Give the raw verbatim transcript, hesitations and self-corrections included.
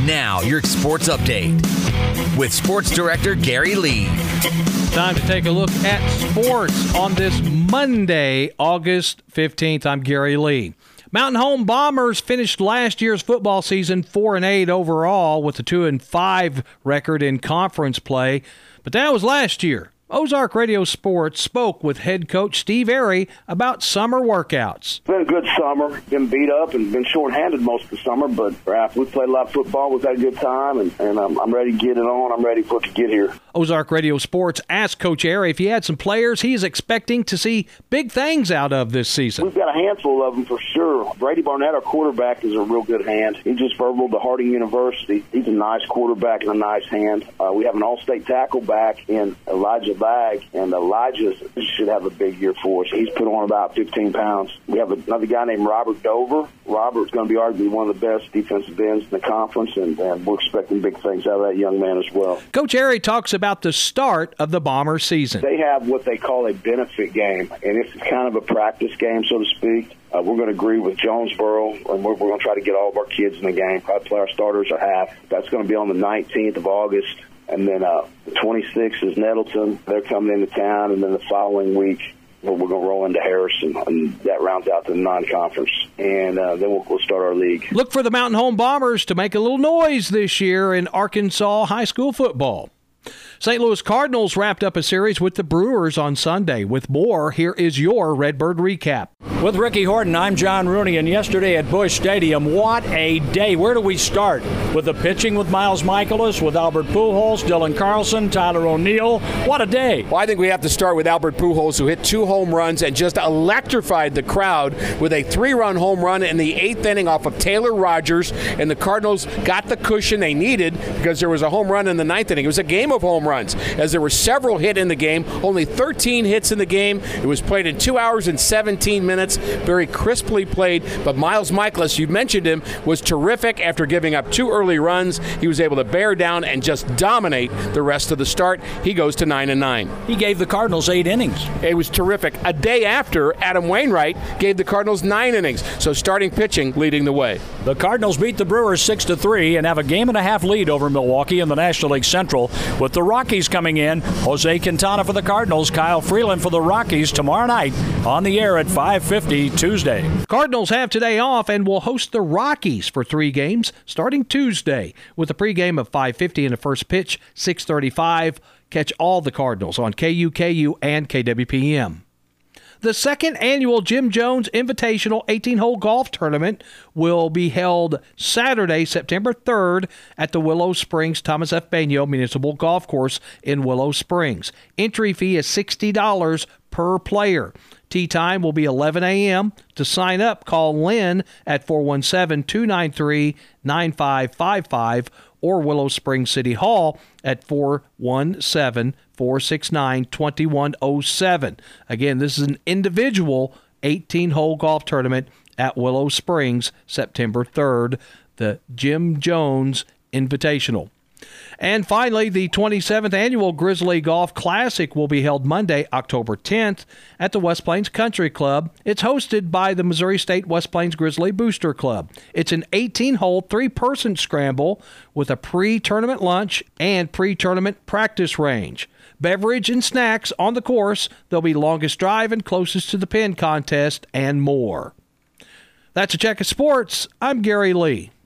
Now, your sports update with Sports Director Gary Lee. Time to take a look at sports on this Monday, August fifteenth. I'm Gary Lee. Mountain Home Bombers finished last year's football season four and eight overall with a two and five record in conference play, but that was last year. Ozark Radio Sports spoke with head coach Steve Airy about summer workouts. It's been a good summer. Been beat up and been short-handed most of the summer, but uh, we played a lot of football. We've had a good time, and, and um, I'm ready to get it on. I'm ready for it to get here. Ozark Radio Sports asked Coach Airy if he had some players he is expecting to see big things out of this season. We've got a handful of them for sure. Brady Barnett, our quarterback, is a real good hand. He just verbal to Harding University. He's a nice quarterback and a nice hand. Uh, we have an all-state tackle back in Elijah Bag, and Elijah should have a big year for us. He's put on about fifteen pounds. We have another guy named Robert Dover. Robert's going to be arguably one of the best defensive ends in the conference, and, and we're expecting big things out of that young man as well. Coach Airy talks about the start of the Bomber season. They have what they call a benefit game, and it's kind of a practice game, so to speak. Uh, we're going to agree with Jonesboro, and we're, we're going to try to get all of our kids in the game, probably play our starters at half. That's going to be on the nineteenth of August. And then uh, the twenty-sixth is Nettleton. They're coming into town. And then the following week, well, we're going to roll into Harrison. And that rounds out the non-conference. And uh, then we'll, we'll start our league. Look for the Mountain Home Bombers to make a little noise this year in Arkansas high school football. Saint Louis Cardinals wrapped up a series with the Brewers on Sunday. With more, here is your Redbird recap. With Ricky Horton, I'm John Rooney, and yesterday at Busch Stadium, what a day. Where do we start? With the pitching with Miles Michaelis, with Albert Pujols, Dylan Carlson, Tyler O'Neill. What a day. Well, I think we have to start with Albert Pujols, who hit two home runs and just electrified the crowd with a three-run home run in the eighth inning off of Taylor Rogers, and the Cardinals got the cushion they needed because there was a home run in the ninth inning. It was a game of home runs, as there were several hit in the game, only thirteen hits in the game. It was played in two hours and seventeen minutes, very crisply played, but Miles Michaelis, you mentioned him, was terrific. After giving up two early runs, he was able to bear down and just dominate the rest of the start. He goes to nine and nine. He gave the Cardinals eight innings. It was terrific. A day after, Adam Wainwright gave the Cardinals nine innings, so starting pitching leading the way. The Cardinals beat the Brewers six to three and have a game and a half lead over Milwaukee in the National League Central. With the Rockies coming in, Jose Quintana for the Cardinals, Kyle Freeland for the Rockies tomorrow night on the air at five fifty Tuesday. Cardinals have today off and will host the Rockies for three games starting Tuesday with a pregame of five fifty and a first pitch six thirty-five. Catch all the Cardinals on K U K U and K W P M. The second annual Jim Jones Invitational eighteen-hole golf tournament will be held Saturday, September third at the Willow Springs Thomas F. Bagnio Municipal Golf Course in Willow Springs. Entry fee is sixty dollars per player. Tee time will be eleven a.m. To sign up, call Lynn at four one seven, two nine three, nine five five five or Willow Springs City Hall at four one seven, four six nine, two one zero seven. Again, this is an individual eighteen-hole golf tournament at Willow Springs, September third, the Jim Jones Invitational. And finally, the twenty-seventh Annual Grizzly Golf Classic will be held Monday, October tenth at the West Plains Country Club. It's hosted by the Missouri State West Plains Grizzly Booster Club. It's an eighteen-hole, three-person scramble with a pre-tournament lunch and pre-tournament practice range. Beverage and snacks on the course. There'll be longest drive and closest to the pin contest and more. That's a check of sports. I'm Gary Lee.